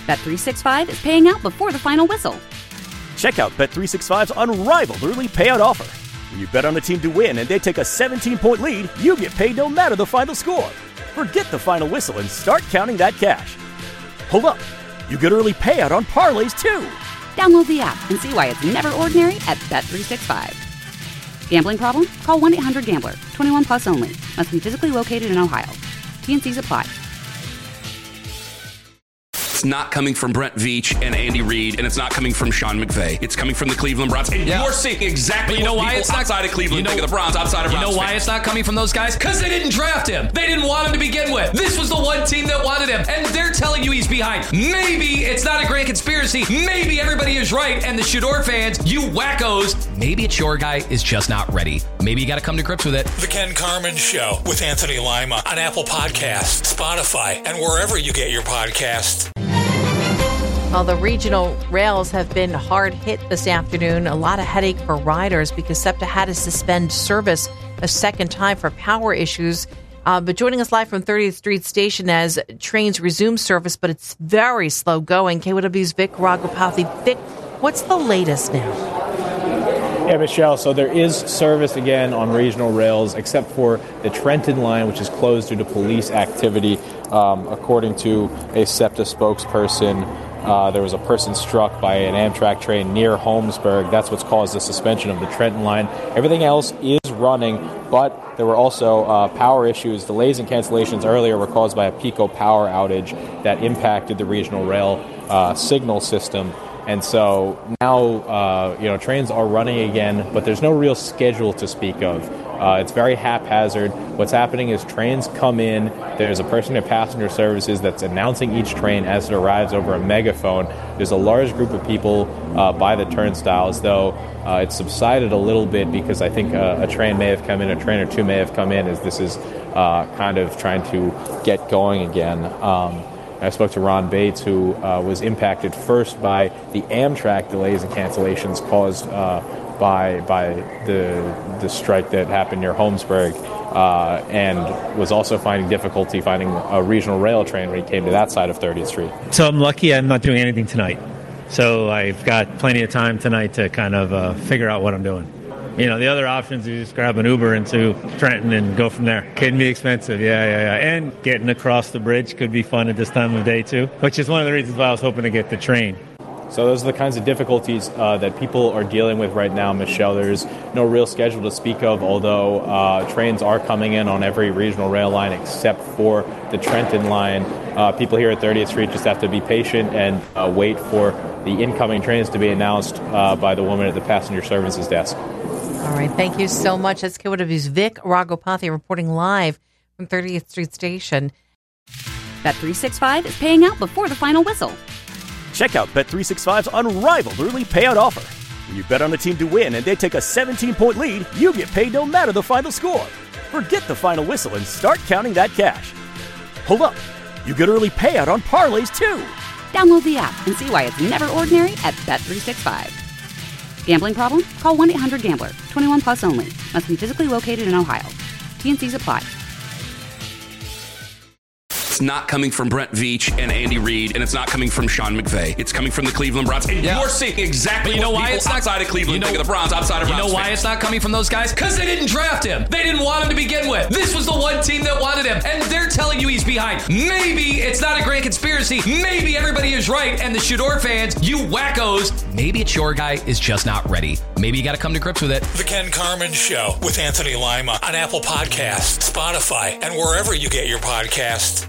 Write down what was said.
Bet365 is paying out before the final whistle. Check out Bet365's unrivaled early payout offer. When you bet on a team to win and they take a 17-point lead, you get paid no matter the final score. Forget the final whistle and start counting that cash. Hold up. You get early payout on parlays, too. Download the app and see why it's never ordinary at Bet365. Gambling problem? Call 1-800-GAMBLER. 21 plus only. Must be physically located in Ohio. T&Cs apply. It's not coming from Brent Veach and Andy Reid, and it's not coming from Sean McVay. It's coming from the Cleveland Browns. And you're seeing exactly what people outside of Cleveland think of the Browns, outside of Browns. You know why it's not coming from those guys? Because they didn't draft him. They didn't want him to begin with. This was the one team that wanted him, and they're telling you he's behind. Maybe it's not a grand conspiracy. Maybe everybody is right, and the Shador fans, you wackos, maybe it's your guy is just not ready. Maybe you got to come to grips with it. The Ken Carman Show with Anthony Lima on Apple Podcasts, Spotify, and wherever you get your podcasts. Well, the regional rails have been hard hit this afternoon. A lot of headache for riders because SEPTA had to suspend service a second time for power issues. But joining us live from 30th Street Station as trains resume service, but it's very slow going. KYW's Vic Ragopathy. Vic, what's the latest now? Yeah, Michelle, so there is service again on regional rails, except for the Trenton line, which is closed due to police activity. According to a SEPTA spokesperson, there was a person struck by an Amtrak train near Holmesburg. That's what's caused the suspension of the Trenton line. Everything else is running, but there were also power issues. Delays and cancellations earlier were caused by a PECO power outage that impacted the regional rail signal system. And so now, trains are running again, but there's no real schedule to speak of. It's very haphazard. What's happening is trains come in. There's a person at passenger services that's announcing each train as it arrives over a megaphone. There's a large group of people by the turnstiles, though it's subsided a little bit because I think a train may have come in, a train or two may have come in as this is kind of trying to get going again. I spoke to Ron Bates, who was impacted first by the Amtrak delays and cancellations caused by the strike that happened near Holmesburg, and was also finding difficulty finding a regional rail train when he came to that side of 30th Street. So I'm lucky I'm not doing anything tonight. So I've got plenty of time tonight to kind of figure out what I'm doing. You know, the other options is just grab an Uber into Trenton and go from there. Can be expensive, yeah. And getting across the bridge could be fun at this time of day, too, which is one of the reasons why I was hoping to get the train. So those are the kinds of difficulties that people are dealing with right now, Michelle. There's no real schedule to speak of, although trains are coming in on every regional rail line except for the Trenton line. People here at 30th Street just have to be patient and wait for the incoming trains to be announced by the woman at the passenger services desk. All right, thank you so much. That's KYW's Vic Ragopathy reporting live from 30th Street Station. Bet365 is paying out before the final whistle. Check out Bet365's unrivaled early payout offer. When you bet on a team to win and they take a 17-point lead, you get paid no matter the final score. Forget the final whistle and start counting that cash. Hold up. You get early payout on parlays, too. Download the app and see why it's never ordinary at Bet365. Gambling problem? Call 1-800-GAMBLER. 21 plus only. Must be physically located in Ohio. T&Cs apply. It's not coming from Brent Veach and Andy Reid, and it's not coming from Sean McVay. It's coming from the Cleveland Browns. And you're seeing exactly what people outside of Cleveland think of the Browns, outside of Browns. You know why it's not coming from those guys? Because they didn't draft him. They didn't want him to begin with. This was the one team that wanted him, and they're telling you he's behind. Maybe it's not a grand conspiracy. Maybe everybody is right, and the Shador fans, you wackos, maybe it's your guy is just not ready. Maybe you got to come to grips with it. The Ken Carman Show with Anthony Lima on Apple Podcasts, Spotify, and wherever you get your podcasts.